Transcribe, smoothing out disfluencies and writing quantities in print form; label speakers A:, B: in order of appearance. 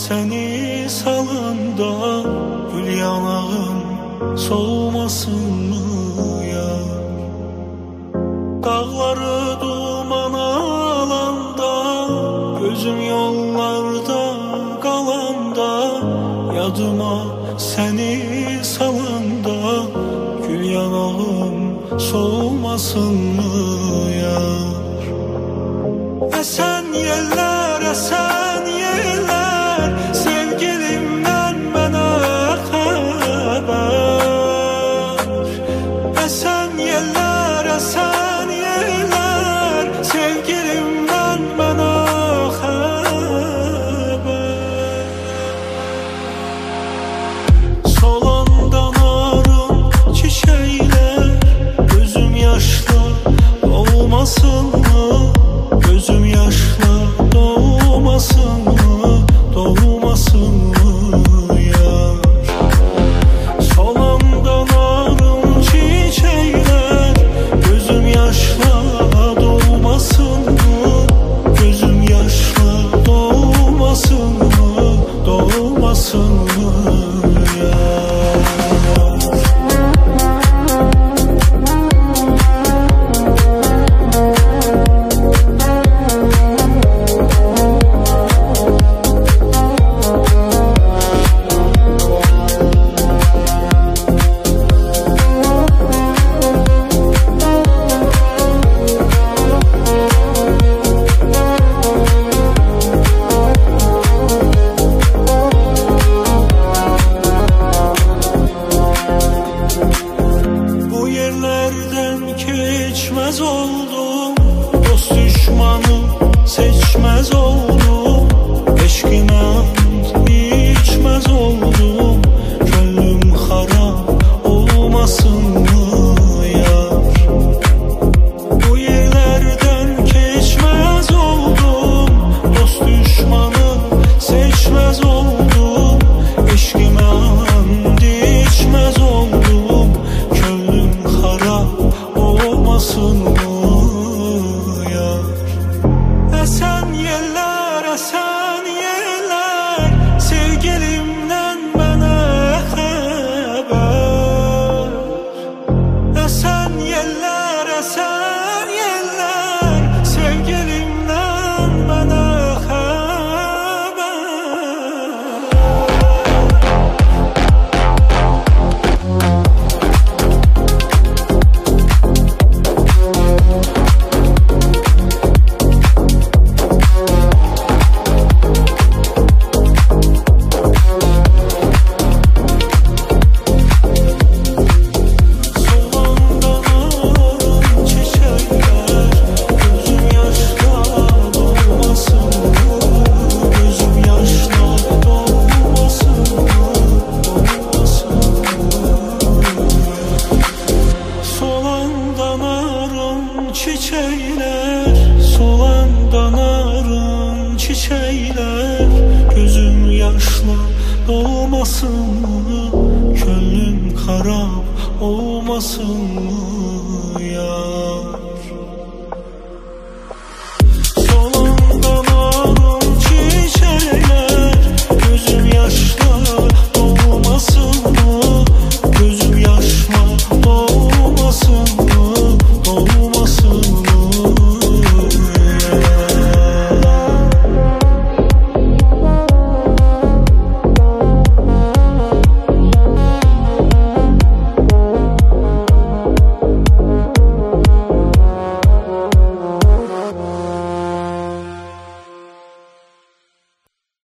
A: seni salanda gül yanağım soğumasın mı ya? Dağları duman alanda, gözüm yollarda kalanda, yadıma seni salanda gül yanağım soğumasın mı ya? Esen yeller, esen yeller, sevgilimden bana haber. Esen yeller, esen yeller, sevgilimden bana haber. Solandan arın çiçeğler, gözüm yaşlı olmasın mı? Gözüm yaşla doğmasın mı, doğmasın mı yar? Solandan arın çiçeğler, gözüm yaşla doğmasın mı? Gözüm yaşla doğmasın mı, doğmasın mı yar? Geçmez oldum, dost düşmanı seçmez oldum, eşkine içmez oldum, gönlüm harap olmasın mı yar? Bu yerlerden geçmez oldum, dost düşmanı seçmez oldum, eşkime and içmez oldum, gönlüm harap olmasın mı yar? Esen yeller, esen yeller, sevgilimden bana haber. Esen yeller, esen yeller, sevgilimden bana haber. Çiçekler, solandan arın çiçekler, gözüm yaşla doğmasın mı, gönlüm harap olmasın mı ya?